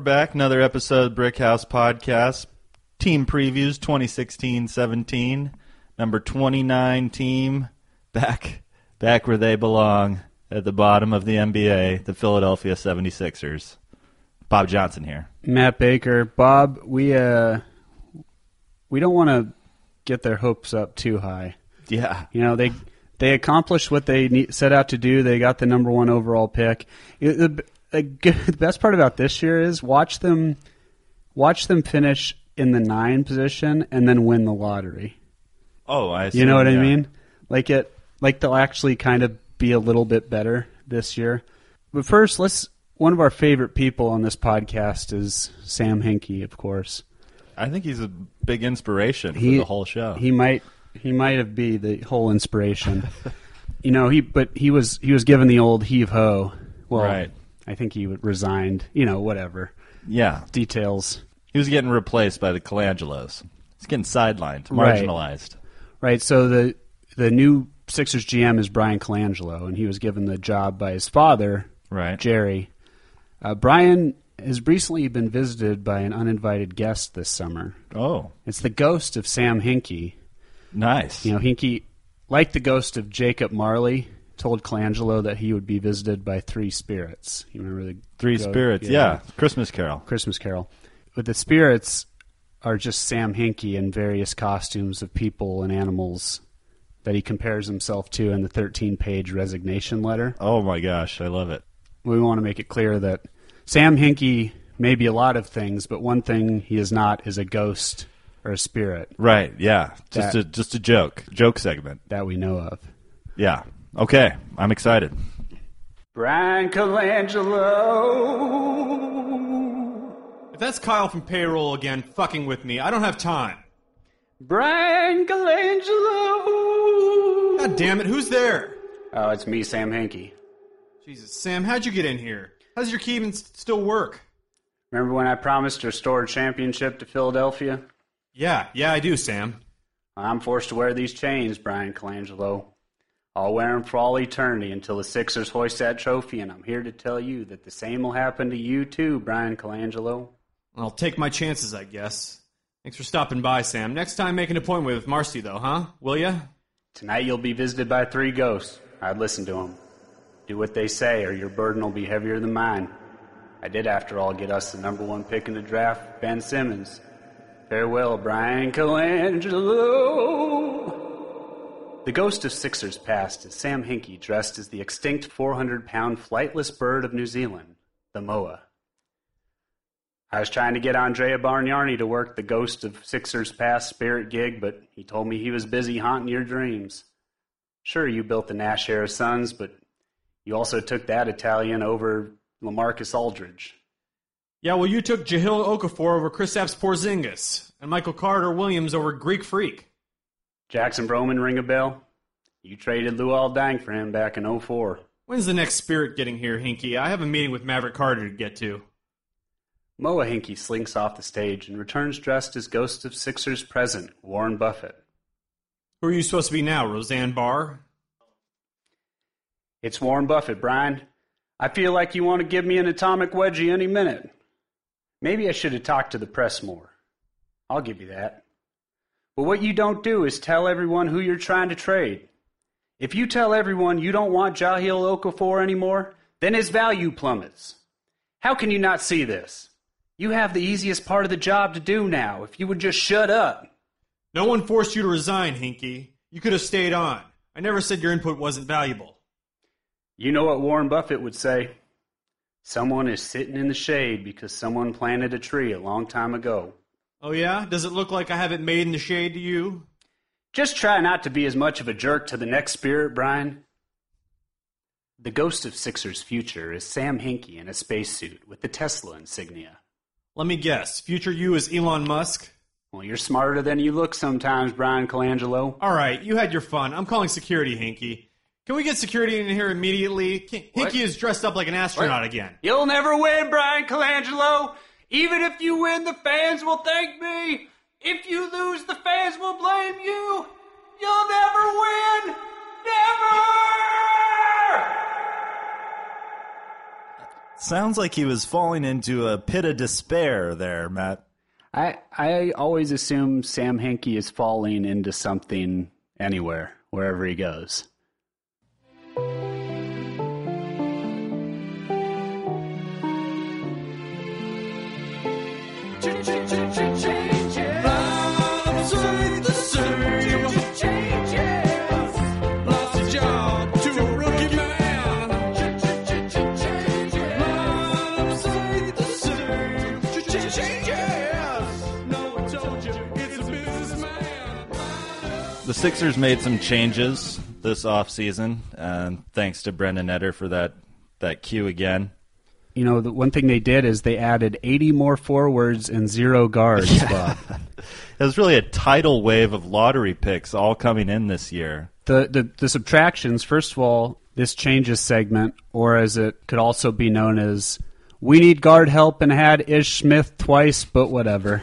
back. Another episode of Brick House Podcast. Team previews 2016-17. Number 29 team. Back where they belong. At the bottom of the NBA. The Philadelphia 76ers. Bob Johnson here. Matt Baker. Bob, we don't want to get their hopes up too high. Yeah. You know, they accomplished what they set out to do. They got the number one overall pick. The best part about this year is watch them finish in the 9 position and then win the lottery. Oh, I see. You know what I mean? Like they'll actually kind of be a little bit better this year. But first, one of our favorite people on this podcast is Sam Hinkie, of course. I think he's a big inspiration for the whole show. He might have been the whole inspiration. You know, he was given the old heave ho. Well, right. I think he resigned. You know, whatever. Yeah. Details. He was getting replaced by the Colangelos. He's getting sidelined, marginalized. Right. So the new Sixers GM is Brian Colangelo, and he was given the job by his father, right, Jerry. Brian has recently been visited by an uninvited guest this summer. Oh. It's the ghost of Sam Hinkie. Nice. You know, Hinkie, like the ghost of Jacob Marley, told Colangelo that he would be visited by 3 spirits. You remember the Three Spirits? Yeah. Christmas Carol. But the spirits are just Sam Hinkie in various costumes of people and animals that he compares himself to in the 13-page resignation letter. Oh, my gosh. I love it. We want to make it clear that Sam Hinkie may be a lot of things, but one thing he is not is a ghost or a spirit. Right, yeah. Just a joke segment. That we know of. Yeah. Okay, I'm excited. Brian Colangelo. If that's Kyle from payroll again fucking with me, I don't have time. Brian Colangelo. God damn it, who's there? Oh, it's me, Sam Hinkie. Jesus, Sam, how'd you get in here? How does your key even still work? Remember when I promised to restore a championship to Philadelphia? Yeah, I do, Sam. I'm forced to wear these chains, Brian Colangelo. I'll wear them for all eternity until the Sixers hoist that trophy, and I'm here to tell you that the same will happen to you too, Brian Colangelo. I'll take my chances, I guess. Thanks for stopping by, Sam. Next time, make an appointment with Marcy, though, huh? Will ya? Tonight you'll be visited by 3 ghosts. I'd listen to them. Do what they say, or your burden will be heavier than mine. I did, after all, get us the number 1 pick in the draft, Ben Simmons. Farewell, Brian Colangelo. The ghost of Sixers past is Sam Hinkie, dressed as the extinct 400-pound flightless bird of New Zealand, the moa. I was trying to get Andrea Bargnani to work the Ghost of Sixers Past spirit gig, but he told me he was busy haunting your dreams. Sure, you built the Nash era Suns, but you also took that Italian over LaMarcus Aldridge. Yeah, well, you took Jahlil Okafor over Kristaps Porzingis, and Michael Carter-Williams over Greek Freak. Jackson Broman ring a bell? You traded Luol Deng for him back in 04. When's the next spirit getting here, Hinkie? I have a meeting with Maverick Carter to get to. Moa Hinkie slinks off the stage and returns dressed as Ghost of Sixers present, Warren Buffett. Who are you supposed to be now, Roseanne Barr? It's Warren Buffett, Brian. I feel like you want to give me an atomic wedgie any minute. Maybe I should have talked to the press more. I'll give you that. But what you don't do is tell everyone who you're trying to trade. If you tell everyone you don't want Jahlil Okafor anymore, then his value plummets. How can you not see this? You have the easiest part of the job to do now, if you would just shut up. No one forced you to resign, Hinkie. You could have stayed on. I never said your input wasn't valuable. You know what Warren Buffett would say? Someone is sitting in the shade because someone planted a tree a long time ago. Oh yeah? Does it look like I have it made in the shade to you? Just try not to be as much of a jerk to the next spirit, Brian. The ghost of Sixers' future is Sam Hinkie in a spacesuit with the Tesla insignia. Let me guess. Future you is Elon Musk? Well, you're smarter than you look sometimes, Brian Colangelo. All right, you had your fun. I'm calling security, Hinkie. Can we get security in here immediately? Hinkie is dressed up like an astronaut again. You'll never win, Brian Colangelo. Even if you win, the fans will thank me. If you lose, the fans will blame you. You'll never win. Never! Sounds like he was falling into a pit of despair there, Matt. I always assume Sam Hinkie is falling into something anywhere, wherever he goes. The Sixers made some changes this offseason, thanks to Brendan Etter for that cue again. You know, the one thing they did is they added 80 more forwards and 0 guards, Bob. It was really a tidal wave of lottery picks all coming in this year. The subtractions, first of all, this changes segment, or as it could also be known as, we need guard help and had Ish Smith twice, but whatever.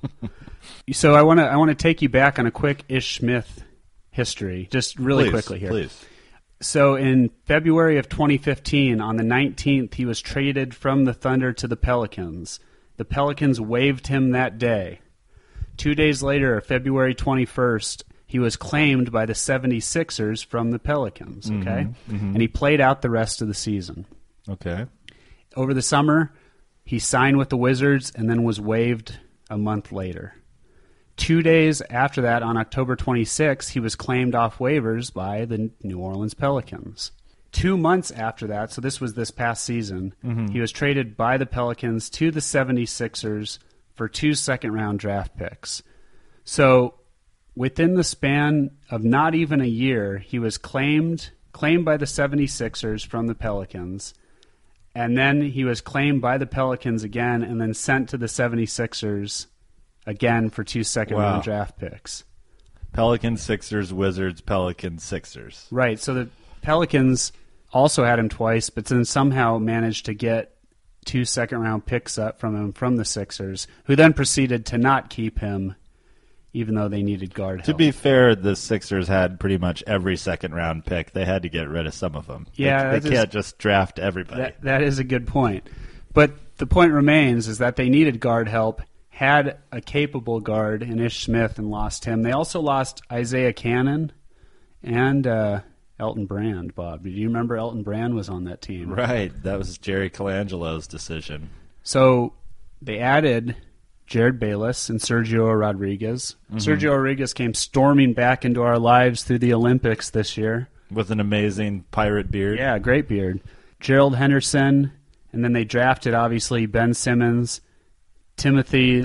So I want to take you back on a quick Ish Smith history, just really quickly here. Please. So in February of 2015, on the 19th, he was traded from the Thunder to the Pelicans. The Pelicans waived him that day. 2 days later, February 21st, he was claimed by the 76ers from the Pelicans, okay? And he played out the rest of the season. Okay. Over the summer, he signed with the Wizards and then was waived a month later. 2 days after that, on October 26th, he was claimed off waivers by the New Orleans Pelicans. 2 months after that, so this was this past season, he was traded by the Pelicans to the 76ers for 2 second-round draft picks. So within the span of not even a year, he was claimed by the 76ers from the Pelicans, and then he was claimed by the Pelicans again and then sent to the 76ers again for 2 second-round draft picks. Pelicans, Sixers, Wizards, Pelicans, Sixers. Right, so the Pelicans also had him twice, but then somehow managed to get 2 second-round picks up from him from the Sixers, who then proceeded to not keep him, even though they needed guard help. To be fair, the Sixers had pretty much every second-round pick. They had to get rid of some of them. Yeah, they can't just draft everybody. That is a good point. But the point remains is that they needed guard help, had a capable guard in Ish Smith, and lost him. They also lost Isaiah Cannon and Elton Brand, Bob. Do you remember Elton Brand was on that team? Right. That was Jerry Colangelo's decision. So they added Jared Bayless and Sergio Rodriguez. Sergio Rodriguez came storming back into our lives through the Olympics this year. With an amazing pirate beard. Yeah, great beard. Gerald Henderson, and then they drafted, obviously, Ben Simmons, Timothy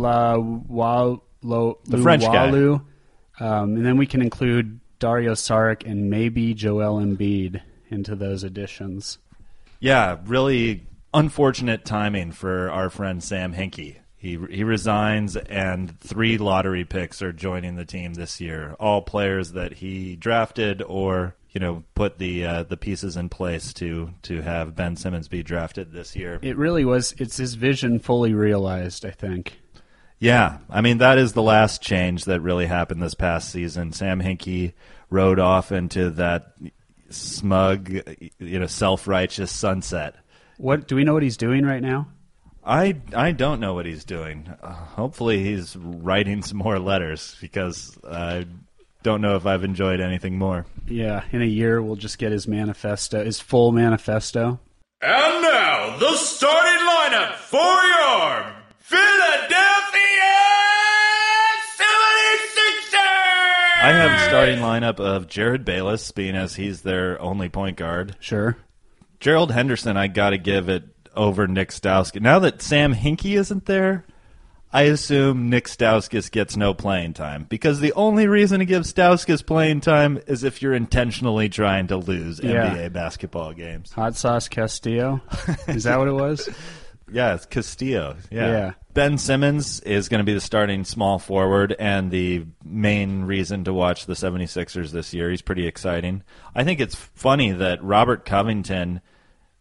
the French guy. And then we can include Dario Saric and maybe Joel Embiid into those additions. Yeah, really unfortunate timing for our friend Sam Hinkie. He resigns, and 3 lottery picks are joining the team this year. All players that he drafted or put the pieces in place to have Ben Simmons be drafted this year. It really was. It's his vision fully realized, I think. Yeah, I mean, that is the last change that really happened this past season. Sam Hinkie rode off into that smug, self-righteous sunset. What do we know what he's doing right now? I don't know what he's doing. Hopefully he's writing some more letters, because I don't know if I've enjoyed anything more. Yeah, in a year we'll just get his manifesto, his full manifesto. And now, the starting lineup for your Philadelphia 76ers! I have a starting lineup of Jared Bayless, being as he's their only point guard. Sure. Gerald Henderson, I got to give it over Nick Stauskas. Now that Sam Hinkie isn't there, I assume Nick Stauskas gets no playing time, because the only reason to give Stauskas playing time is if you're intentionally trying to lose NBA basketball games. Hot Sauce Castillo? Is that what it was? Yeah, it's Castillo. Yeah. Ben Simmons is going to be the starting small forward and the main reason to watch the 76ers this year. He's pretty exciting. I think it's funny that Robert Covington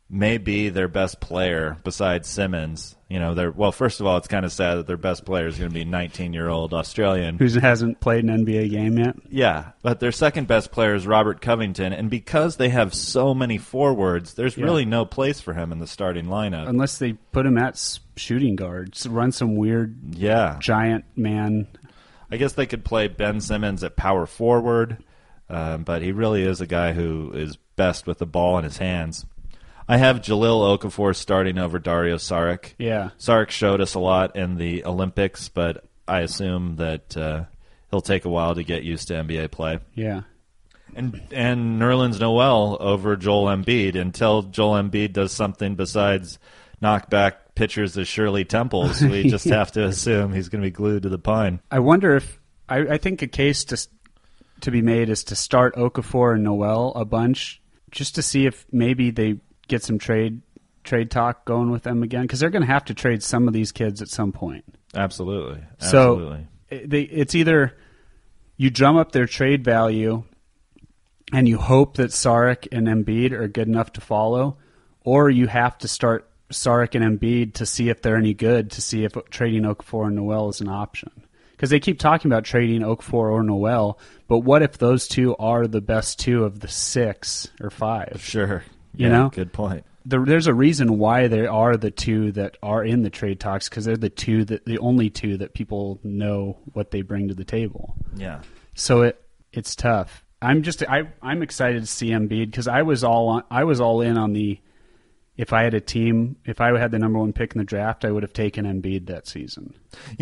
may be their best player besides Simmons. First of all, it's kind of sad that their best player is going to be a 19-year-old Australian who hasn't played an NBA game yet. Yeah, but their second best player is Robert Covington, and because they have so many forwards, there's really no place for him in the starting lineup. Unless they put him at shooting guards, run some weird giant man. I guess they could play Ben Simmons at power forward, but he really is a guy who is best with the ball in his hands. I have Jahlil Okafor starting over Dario Saric. Yeah. Saric showed us a lot in the Olympics, but I assume that he'll take a while to get used to NBA play. Yeah. And Nerlens Noel over Joel Embiid until Joel Embiid does something besides knock back pitchers of Shirley Temples. We just have to assume he's going to be glued to the pine. I wonder if I think a case to be made is to start Okafor and Noel a bunch just to see if maybe they get some trade talk going with them again, because they're going to have to trade some of these kids at some point. Absolutely. So it's either you drum up their trade value and you hope that Saric and Embiid are good enough to follow, or you have to start Saric and Embiid to see if they're any good, to see if trading Okafor and Noel is an option. Because they keep talking about trading Okafor or Noel, but what if those two are the best two of the 6 or 5? Sure. You know? Good point. There's a reason why they are the two that are in the trade talks, because they're the only two that people know what they bring to the table. Yeah. So it's tough. I'm excited to see Embiid, because I was all in on the, if I had a team, if I had the number 1 pick in the draft, I would have taken Embiid that season.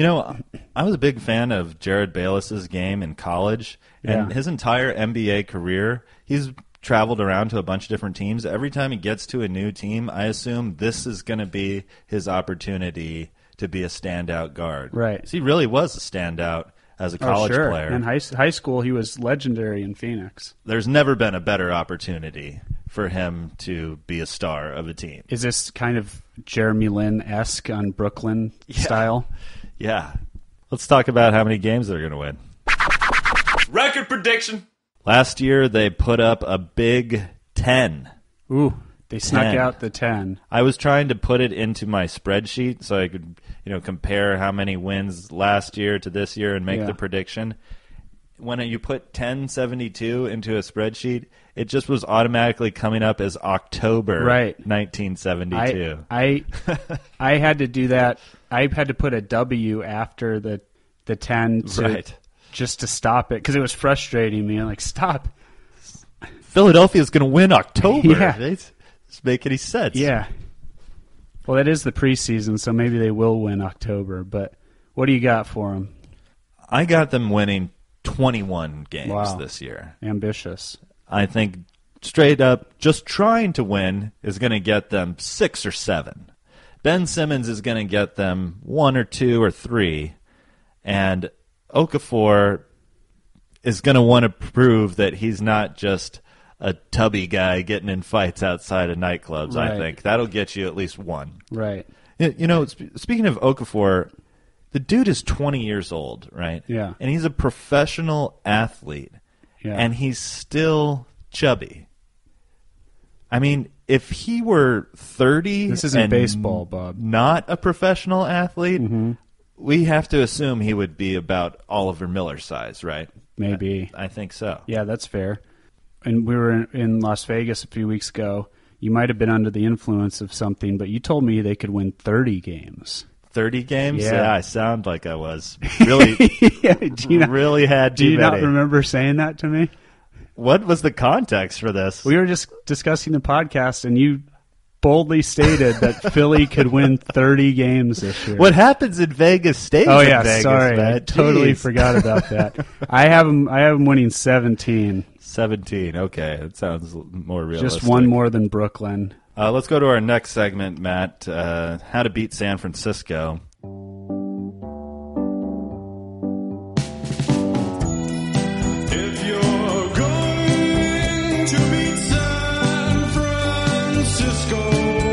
I was a big fan of Jared Bayless's game in college, and his entire NBA career, he's traveled around to a bunch of different teams. Every time he gets to a new team, I assume this is going to be his opportunity to be a standout guard. Right. So he really was a standout as a college player. In high school, he was legendary in Phoenix. There's never been a better opportunity for him to be a star of a team. Is this kind of Jeremy Lin-esque on Brooklyn style? Yeah. Let's talk about how many games they're going to win. Record prediction. Last year, they put up a big 10. Ooh, they snuck 10. out the 10. I was trying to put it into my spreadsheet so I could, compare how many wins last year to this year and make the prediction. When you put 1072 into a spreadsheet, it just was automatically coming up as October 1972. I had to do that. I had to put a W after the 10 just to stop it, because it was frustrating me. I'm like, stop. Philadelphia's going to win October. Yeah. It doesn't make any sense. Yeah. Well, that is the preseason, so maybe they will win October. But what do you got for them? I got them winning 21 games this year. Ambitious. I think straight up just trying to win is going to get them 6 or 7. Ben Simmons is going to get them 1 or 2 or 3. And Okafor is going to want to prove that he's not just a tubby guy getting in fights outside of nightclubs, I think. That'll get you at least 1. Right. Speaking of Okafor, the dude is 20 years old, right? Yeah. And he's a professional athlete. Yeah. And he's still chubby. I mean, if he were 30 this isn't and baseball, Bob. Not a professional athlete, we have to assume he would be about Oliver Miller size, right? Maybe. I think so. Yeah, that's fair. And we were in Las Vegas a few weeks ago. You might have been under the influence of something, but you told me they could win 30 games. 30 games? Yeah. I sound like I was. Really, really had too Do you many. not remember saying that to me? What was the context for this? We were just discussing the podcast, and you boldly stated that Philly could win 30 games this year. What happens in Vegas stays in Vegas, sorry. man. I totally forgot about that. I have them winning 17. 17, okay. That sounds more realistic. Just one more than Brooklyn. Let's go to our next segment, Matt. How to beat San Francisco. If you're going to beat San Francisco,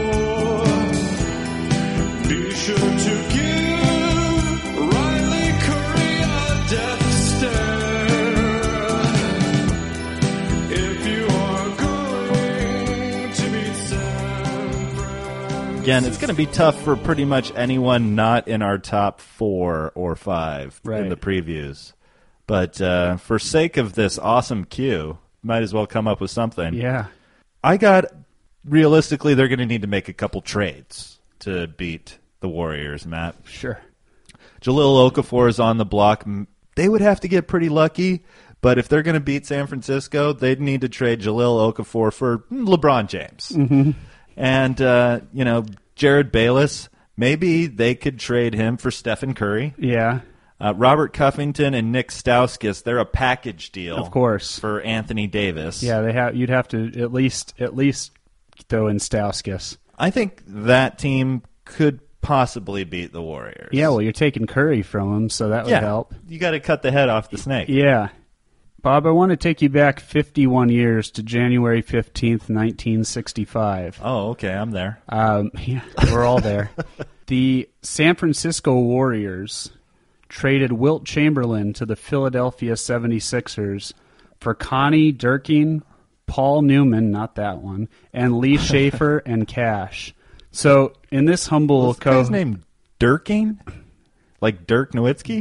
be sure to give Riley Curry a death stare. If you are going to beat San Again, it's going to be tough for pretty much anyone not in our top 4 or 5 in Right. the previews. But for sake of this awesome queue, might as well come up with something. Yeah. Realistically, they're going to need to make a couple trades to beat the Warriors, Matt. Sure. Jahlil Okafor is on the block. They would have to get pretty lucky, but if they're going to beat San Francisco, they'd need to trade Jahlil Okafor for LeBron James. Mm-hmm. And, Jared Bayless, maybe they could trade him for Stephen Curry. Yeah. Robert Covington and Nick Stauskas, they're a package deal. Of course. For Anthony Davis. Yeah, you'd have to at least throw in Stauskas. I think that team could possibly beat the Warriors. Yeah, well, you're taking Curry from them, so that would help. You got to cut the head off the snake. Yeah. Bob, I want to take you back 51 years to January 15th, 1965. Oh, okay, I'm there. Yeah, we're all there. The San Francisco Warriors traded Wilt Chamberlain to the Philadelphia 76ers for Connie Durkin, Paul Newman, not that one, and Lee Schaefer and cash. So in this humble This guy's name Durkin? Like Dirk Nowitzki?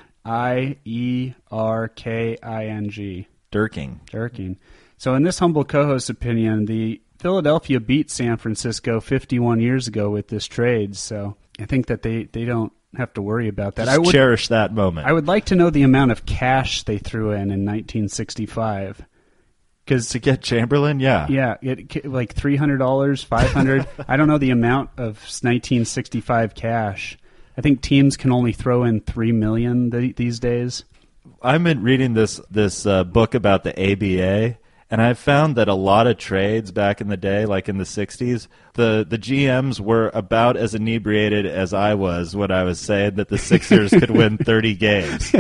Dierking. Durking. So in this humble co-host's opinion, the Philadelphia beat San Francisco 51 years ago with this trade. So I think that they don't have to worry about that. Just cherish that moment. I would like to know the amount of cash they threw in 1965. Because to get Chamberlain, yeah. Yeah, like $300, $500. I don't know the amount of 1965 cash. I think teams can only throw in $3 million these days. I've been reading this book about the ABA, and I've found that a lot of trades back in the day, like in the 60s, the GMs were about as inebriated as I was when I was saying that the Sixers could win 30 games.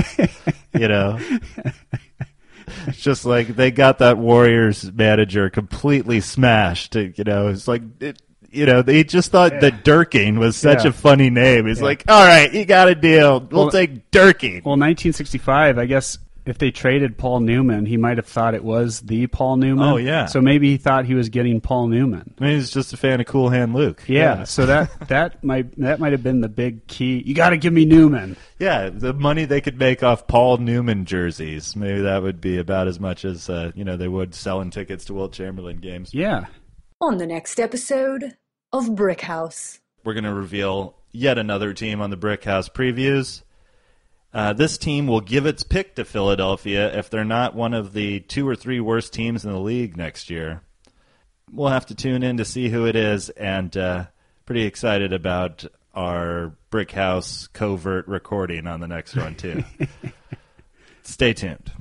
It's just like they got that Warriors manager completely smashed. It's like they just thought that Durkin was such a funny name. He's like, all right, you got a deal. We'll take Durkin. Well, 1965, I guess if they traded Paul Newman, he might have thought it was the Paul Newman. Oh, yeah. So maybe he thought he was getting Paul Newman. Maybe he's just a fan of Cool Hand Luke. Yeah. So that might have been the big key. You got to give me Newman. Yeah, the money they could make off Paul Newman jerseys, maybe that would be about as much as they would selling tickets to Wilt Chamberlain games. Yeah. On the next episode of Brick House, we're going to reveal yet another team on the Brick House previews. This team will give its pick to Philadelphia if they're not one of the 2 or 3 worst teams in the league next year. We'll have to tune in to see who it is, and pretty excited about our Brick House covert recording on the next one, too. Stay tuned.